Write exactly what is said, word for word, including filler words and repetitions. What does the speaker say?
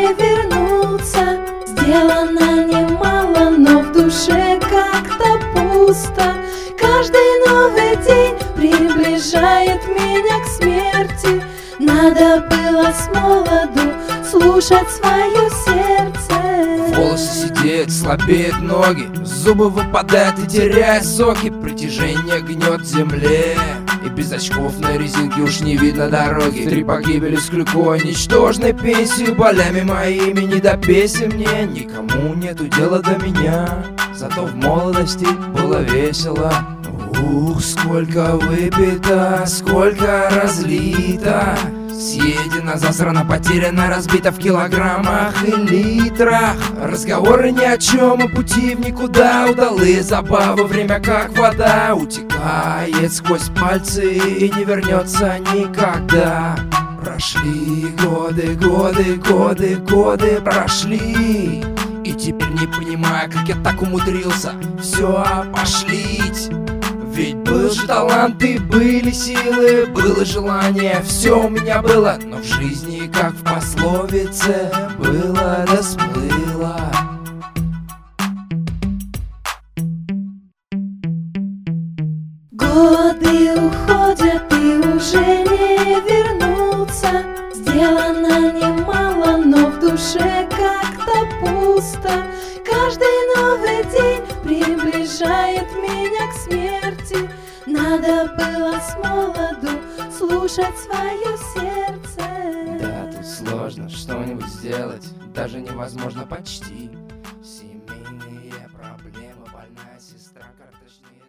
не вернуться. Сделано немало, но в душе как-то пусто. Каждый новый день приближает меня к смерти. Надо было с молоду слушать свое сердце. Волосы сидеют, слабеют ноги, зубы выпадают и теряют соки. Притяжение гнет в земле, и без очков на резинке уж не видно дороги. Три погибели с клюкой, ничтожной пенсию, болями моими не до песен мне. Никому нету дела до меня, зато в молодости было весело. Ух, сколько выпито, сколько разлито, съедено, засрано, потеряно, разбито в килограммах и литрах. Разговоры ни о чем, и пути в никуда, удалые забавы, время как вода утекает сквозь пальцы и не вернется никогда. Прошли годы, годы, годы, годы прошли, и теперь не понимаю, как я так умудрился все опошлить. Ведь был же талант и были силы, было желание, все у меня было. Но в жизни, как в пословице, было да сплыло. Годы уходят и уже не вернуться. Сделано немало, но в душе как-то пусто. Каждый новый день приближает меня к смерти. Надо было с молоду слушать свое сердце. Да, тут сложно что-нибудь сделать, даже невозможно почти. Семейные проблемы, больная сестра, как точнее.